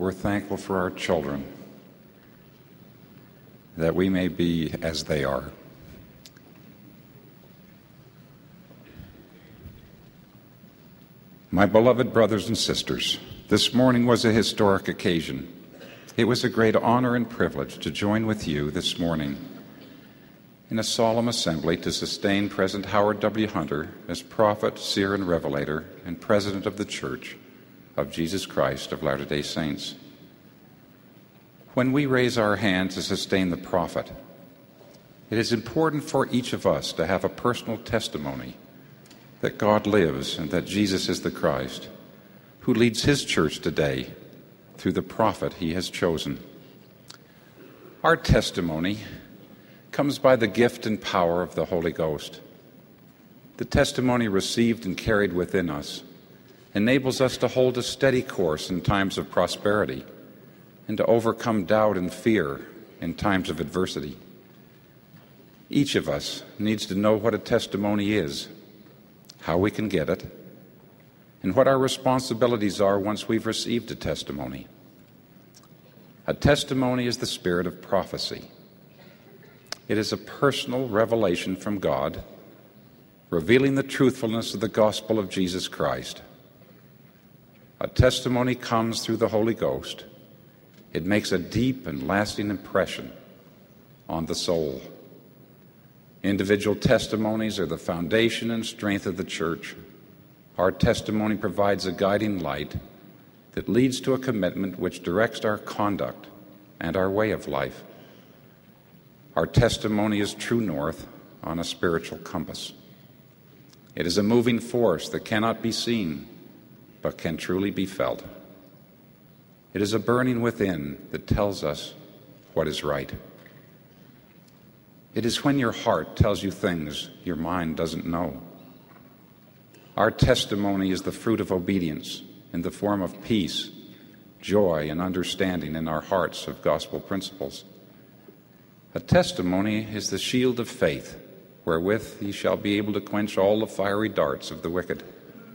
we're thankful for our children, that we may be as they are. My beloved brothers and sisters, this morning was a historic occasion. It was a great honor and privilege to join with you this morning in a solemn assembly to sustain President Howard W. Hunter as prophet, seer, and revelator, and president of the Church of Jesus Christ of Latter-day Saints. When we raise our hand to sustain the prophet, it is important for each of us to have a personal testimony that God lives and that Jesus is the Christ, who leads his church today through the prophet he has chosen. Our testimony comes by the gift and power of the Holy Ghost. The testimony received and carried within us enables us to hold a steady course in times of prosperity and to overcome doubt and fear in times of adversity. Each of us needs to know what a testimony is, how we can get it, and what our responsibilities are once we've received a testimony. A testimony is the spirit of prophecy. It is a personal revelation from God, revealing the truthfulness of the gospel of Jesus Christ. A testimony comes through the Holy Ghost. It makes a deep and lasting impression on the soul. Individual testimonies are the foundation and strength of the church. Our testimony provides a guiding light that leads to a commitment which directs our conduct and our way of life. Our testimony is true north on a spiritual compass. It is a moving force that cannot be seen, but can truly be felt. It is a burning within that tells us what is right. It is when your heart tells you things your mind doesn't know. Our testimony is the fruit of obedience in the form of peace, joy, and understanding in our hearts of gospel principles. A testimony is the shield of faith, wherewith ye shall be able to quench all the fiery darts of the wicked.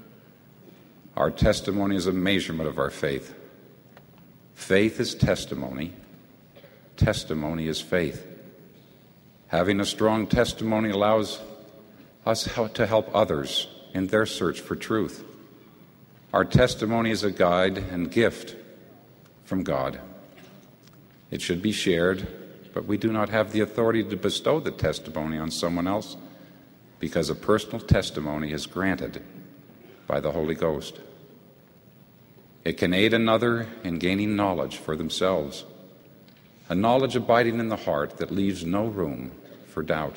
Our testimony is a measurement of our faith. Faith is testimony. Testimony is faith. Having a strong testimony allows us to help others in their search for truth. Our testimony is a guide and gift from God. It should be shared, but we do not have the authority to bestow the testimony on someone else because a personal testimony is granted by the Holy Ghost. It can aid another in gaining knowledge for themselves, a knowledge abiding in the heart that leaves no room for doubt.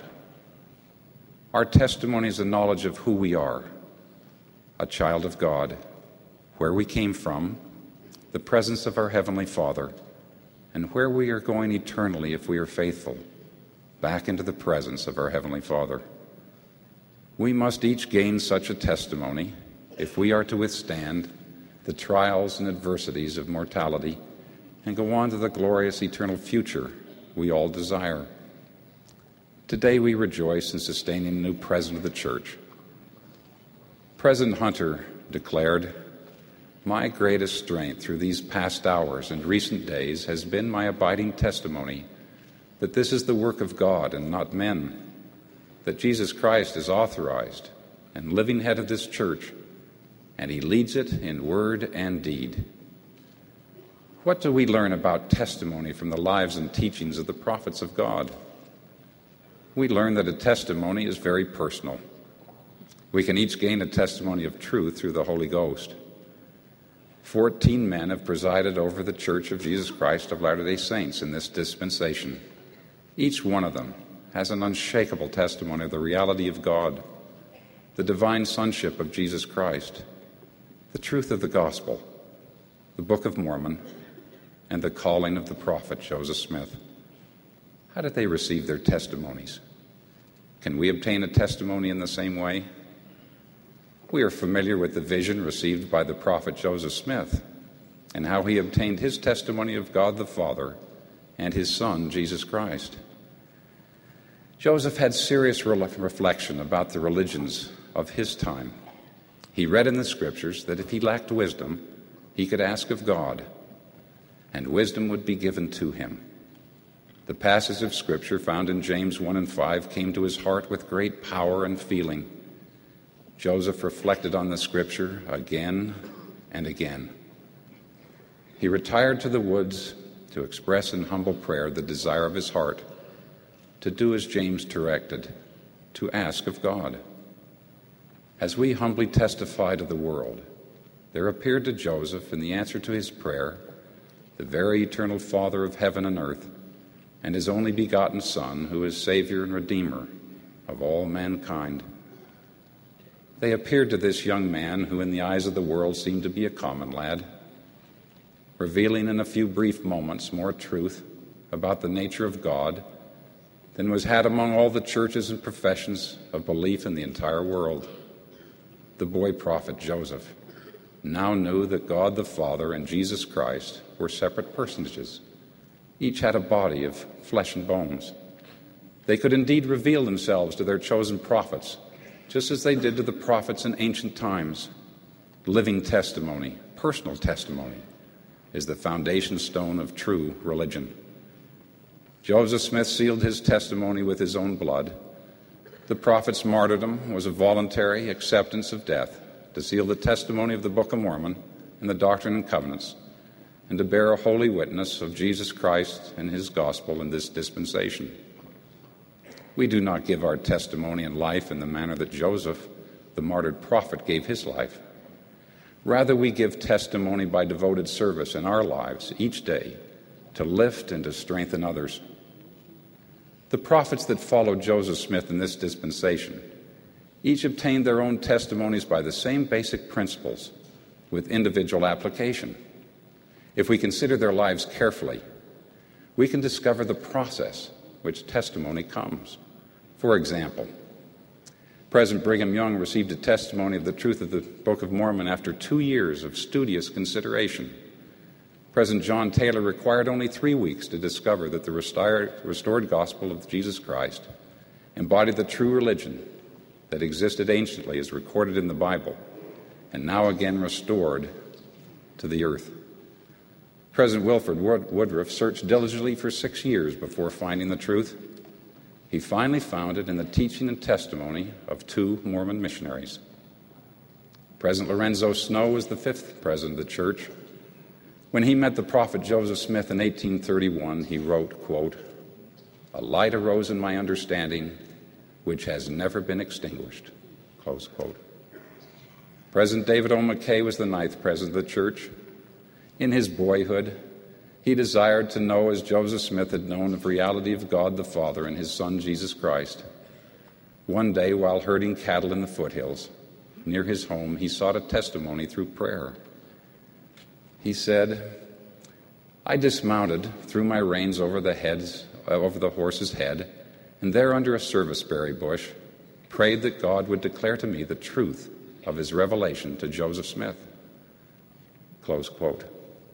Our testimony is a knowledge of who we are, a child of God, where we came from, the presence of our Heavenly Father, and where we are going eternally if we are faithful, back into the presence of our Heavenly Father. We must each gain such a testimony if we are to withstand the trials and adversities of mortality and go on to the glorious eternal future we all desire. Today we rejoice in sustaining a new president of the church. President Hunter declared, "My greatest strength through these past hours and recent days has been my abiding testimony that this is the work of God and not men, that Jesus Christ is authorized and living head of this church, and he leads it in word and deed." What do we learn about testimony from the lives and teachings of the prophets of God? We learn that a testimony is very personal. We can each gain a testimony of truth through the Holy Ghost. 14 men have presided over the Church of Jesus Christ of Latter-day Saints in this dispensation. Each one of them has an unshakable testimony of the reality of God, the divine sonship of Jesus Christ, the truth of the gospel, the Book of Mormon, and the calling of the prophet Joseph Smith. How did they receive their testimonies? Can we obtain a testimony in the same way? We are familiar with the vision received by the prophet Joseph Smith and how he obtained his testimony of God the Father and his Son, Jesus Christ. Joseph had serious reflection about the religions of his time. He read in the Scriptures that if he lacked wisdom, he could ask of God. and wisdom would be given to him. The passage of Scripture found in James 1 and 5 came to his heart with great power and feeling. Joseph reflected on the Scripture again and again. He retired to the woods to express in humble prayer the desire of his heart, to do as James directed, to ask of God. As we humbly testify to the world, there appeared to Joseph, in the answer to his prayer, the very eternal Father of heaven and earth, and his only begotten Son, who is Savior and Redeemer of all mankind. They appeared to this young man, who in the eyes of the world seemed to be a common lad, revealing in a few brief moments more truth about the nature of God than was had among all the churches and professions of belief in the entire world. The boy prophet Joseph now knew that God the Father and Jesus Christ were separate personages. Each had a body of flesh and bones. They could indeed reveal themselves to their chosen prophets, just as they did to the prophets in ancient times. Living testimony, personal testimony, is the foundation stone of true religion. Joseph Smith sealed his testimony with his own blood. The prophet's martyrdom was a voluntary acceptance of death to seal the testimony of the Book of Mormon and the Doctrine and Covenants, and to bear a holy witness of Jesus Christ and his gospel in this dispensation. We do not give our testimony in life in the manner that Joseph, the martyred prophet, gave his life. Rather, we give testimony by devoted service in our lives each day to lift and to strengthen others. The prophets that followed Joseph Smith in this dispensation each obtained their own testimonies by the same basic principles with individual application. If we consider their lives carefully, we can discover the process which testimony comes. For example, President Brigham Young received a testimony of the truth of the Book of Mormon after 2 years of studious consideration. President John Taylor required only 3 weeks to discover that the restored gospel of Jesus Christ embodied the true religion that existed anciently as recorded in the Bible, and now again restored to the earth. President Wilford Woodruff searched diligently for 6 years before finding the truth. He finally found it in the teaching and testimony of 2 Mormon missionaries. President Lorenzo Snow was the 5th president of the church. When he met the prophet Joseph Smith in 1831, he wrote, quote, "A light arose in my understanding which has never been extinguished," close quote. President David O. McKay was the 9th president of the church. In his boyhood, he desired to know, as Joseph Smith had known, the reality of God the Father and his Son, Jesus Christ. One day, while herding cattle in the foothills near his home, he sought a testimony through prayer. He said, "I dismounted, threw my reins over the horse's head, and there under a serviceberry bush prayed that God would declare to me the truth of his revelation to Joseph Smith." Close quote.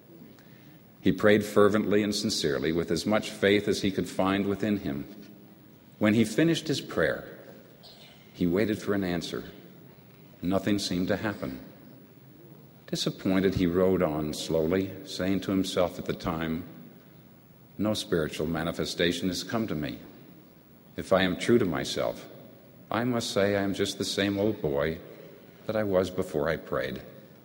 He prayed fervently and sincerely, with as much faith as he could find within him. When he finished his prayer, he waited for an answer. Nothing seemed to happen. Disappointed, he rode on slowly, saying to himself at the time, "No spiritual manifestation has come to me. If I am true to myself, I must say I am just the same old boy that I was before I prayed."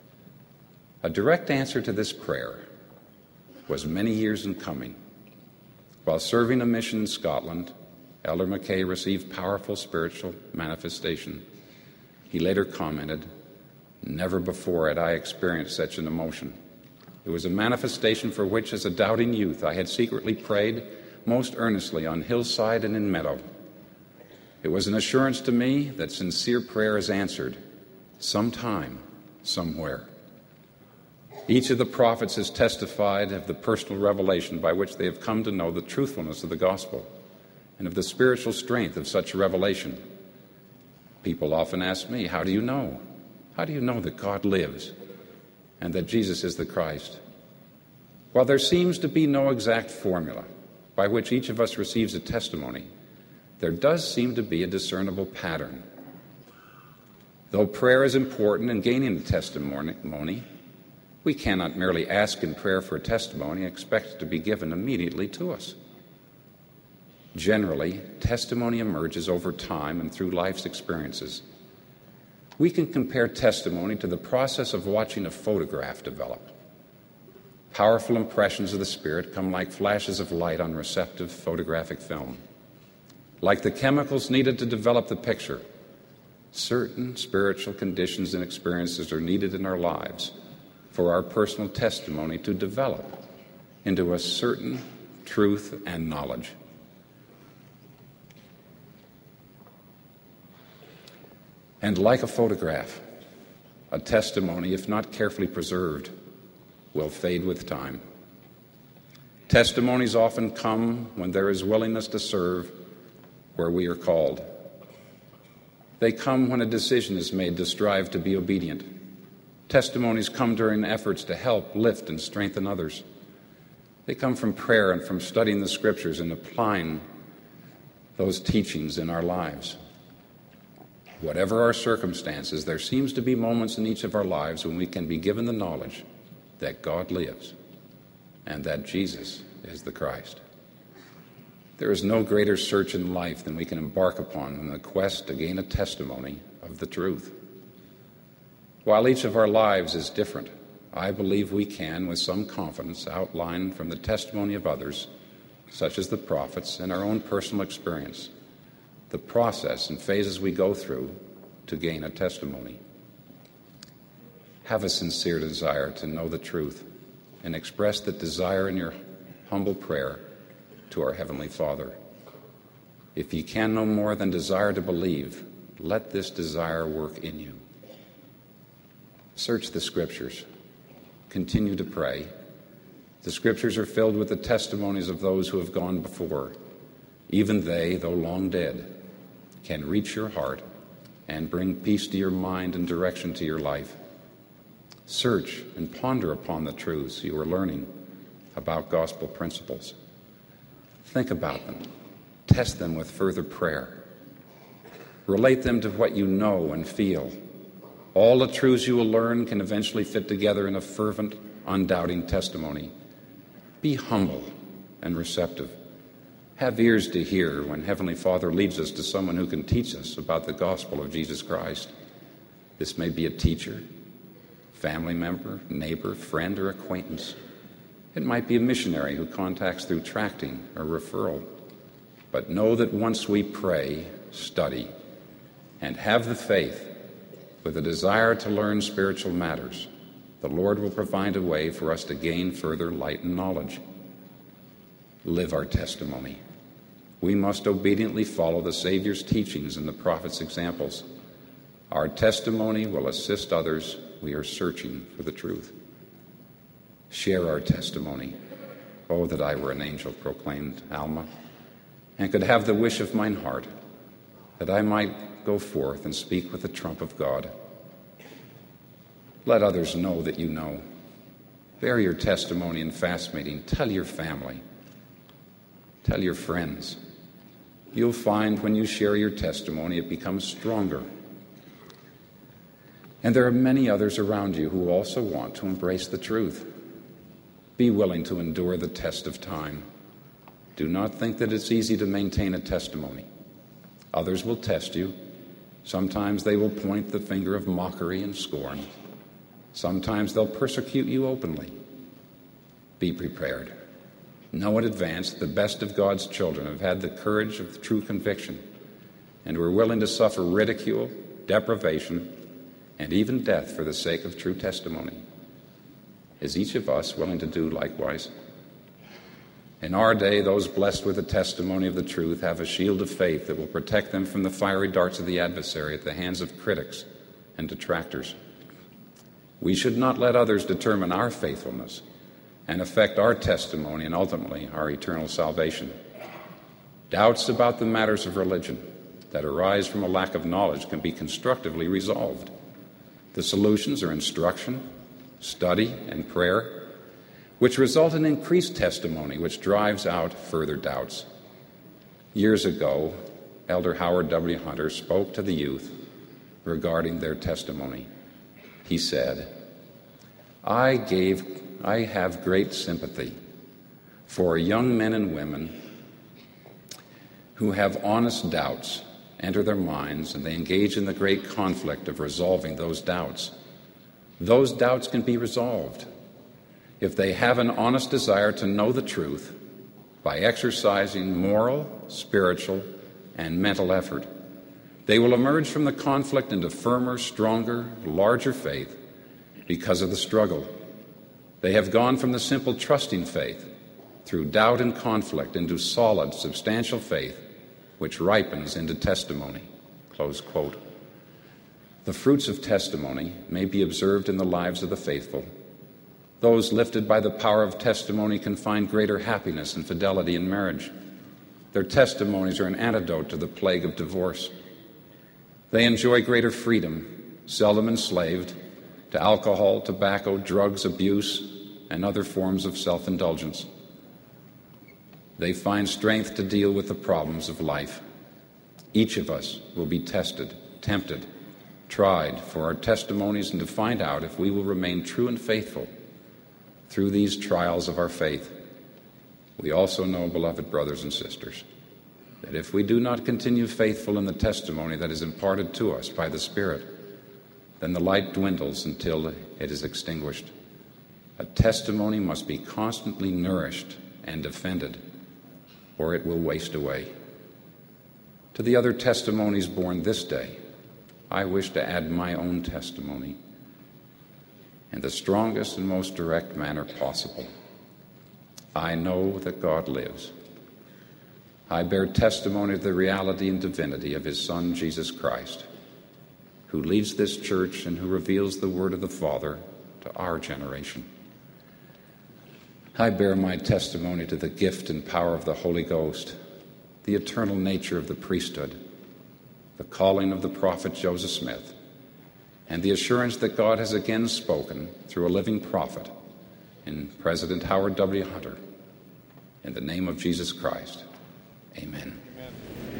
A direct answer to this prayer was many years in coming. While serving a mission in Scotland, Elder McKay received powerful spiritual manifestation. He later commented, "Never before had I experienced such an emotion. It was a manifestation for which, as a doubting youth, I had secretly prayed most earnestly on hillside and in meadow. It was an assurance to me that sincere prayer is answered, sometime, somewhere." Each of the prophets has testified of the personal revelation by which they have come to know the truthfulness of the gospel and of the spiritual strength of such a revelation. People often ask me, "How do you know? How do you know that God lives and that Jesus is the Christ?" While there seems to be no exact formula by which each of us receives a testimony, there does seem to be a discernible pattern. Though prayer is important in gaining a testimony, We cannot merely ask in prayer for a testimony and expect it to be given immediately to us. Generally, testimony emerges over time and through life's experiences. We can compare testimony to the process of watching a photograph develop. Powerful impressions of the Spirit come like flashes of light on receptive photographic film. Like the chemicals needed to develop the picture, certain spiritual conditions and experiences are needed in our lives for our personal testimony to develop into a certain truth and knowledge. And like a photograph, a testimony, if not carefully preserved, will fade with time. Testimonies often come when there is willingness to serve where we are called. They come when a decision is made to strive to be obedient. Testimonies come during efforts to help, lift, and strengthen others. They come from prayer and from studying the Scriptures and applying those teachings in our lives. Whatever our circumstances, there seems to be moments in each of our lives when we can be given the knowledge that God lives and that Jesus is the Christ. There is no greater search in life than we can embark upon in the quest to gain a testimony of the truth. While each of our lives is different, I believe we can, with some confidence, outline from the testimony of others, such as the prophets and our own personal experience, the process and phases we go through to gain a testimony. Have a sincere desire to know the truth and express that desire in your humble prayer to our Heavenly Father. If you can no more than desire to believe, let this desire work in you. Search the Scriptures. Continue to pray. The Scriptures are filled with the testimonies of those who have gone before. Even they, though long dead, can reach your heart and bring peace to your mind and direction to your life. Search and ponder upon the truths you are learning about gospel principles. Think about them. Test them with further prayer. Relate them to what you know and feel. All the truths you will learn can eventually fit together in a fervent, undoubting testimony. Be humble and receptive. Have ears to hear when Heavenly Father leads us to someone who can teach us about the gospel of Jesus Christ. This may be a teacher, family member, neighbor, friend, or acquaintance. It might be a missionary who contacts through tracting or referral. But know that once we pray, study, and have the faith with a desire to learn spiritual matters, the Lord will provide a way for us to gain further light and knowledge. Live our testimony. We must obediently follow the Savior's teachings and the prophet's examples. Our testimony will assist others. We are searching for the truth. Share our testimony. Oh, that I were an angel, proclaimed Alma, and could have the wish of mine heart, that I might go forth and speak with the trump of God. Let others know that you know. Bear your testimony in fast meeting. Tell your family. Tell your friends. You'll find when you share your testimony, it becomes stronger. And there are many others around you who also want to embrace the truth. Be willing to endure the test of time. Do not think that it's easy to maintain a testimony. Others will test you. Sometimes they will point the finger of mockery and scorn. Sometimes they'll persecute you openly. Be prepared. Know in advance that the best of God's children have had the courage of true conviction and were willing to suffer ridicule, deprivation, and even death for the sake of true testimony. Is each of us willing to do likewise? In our day, those blessed with the testimony of the truth have a shield of faith that will protect them from the fiery darts of the adversary at the hands of critics and detractors. We should not let others determine our faithfulness and affect our testimony and ultimately our eternal salvation. Doubts about the matters of religion that arise from a lack of knowledge can be constructively resolved. The solutions are instruction, study, and prayer, which result in increased testimony, which drives out further doubts. Years ago, Elder Howard W. Hunter spoke to the youth regarding their testimony. He said, I have great sympathy for young men and women who have honest doubts enter their minds and they engage in the great conflict of resolving those doubts. Those doubts can be resolved if they have an honest desire to know the truth by exercising moral, spiritual, and mental effort. They will emerge from the conflict into firmer, stronger, larger faith because of the struggle. They have gone from the simple trusting faith through doubt and conflict into solid, substantial faith which ripens into testimony." Close quote. The fruits of testimony may be observed in the lives of the faithful. Those lifted by the power of testimony can find greater happiness and fidelity in marriage. Their testimonies are an antidote to the plague of divorce. They enjoy greater freedom, seldom enslaved to alcohol, tobacco, drugs, abuse, and other forms of self-indulgence. They find strength to deal with the problems of life. Each of us will be tested, tempted, tried for our testimonies and to find out if we will remain true and faithful through these trials of our faith. We also know, beloved brothers and sisters, that if we do not continue faithful in the testimony that is imparted to us by the Spirit, then the light dwindles until it is extinguished. A testimony must be constantly nourished and defended, or it will waste away. To the other testimonies born this day, I wish to add my own testimony in the strongest and most direct manner possible. I know that God lives. I bear testimony to the reality and divinity of His Son, Jesus Christ, who leads this church and who reveals the word of the Father to our generation. I bear my testimony to the gift and power of the Holy Ghost, the eternal nature of the priesthood, the calling of the prophet Joseph Smith, and the assurance that God has again spoken through a living prophet in President Howard W. Hunter. In the name of Jesus Christ, amen. Amen.